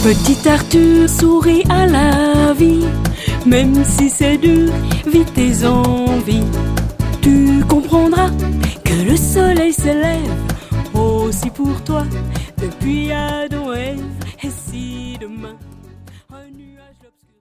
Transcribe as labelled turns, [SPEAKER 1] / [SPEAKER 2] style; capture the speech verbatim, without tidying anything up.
[SPEAKER 1] Petit Arthur sourit à la vie, même si c'est dur, vis tes envies. Tu comprendras que le soleil se lève aussi pour toi, depuis Adam et Ève. Et si demain un nuage obscur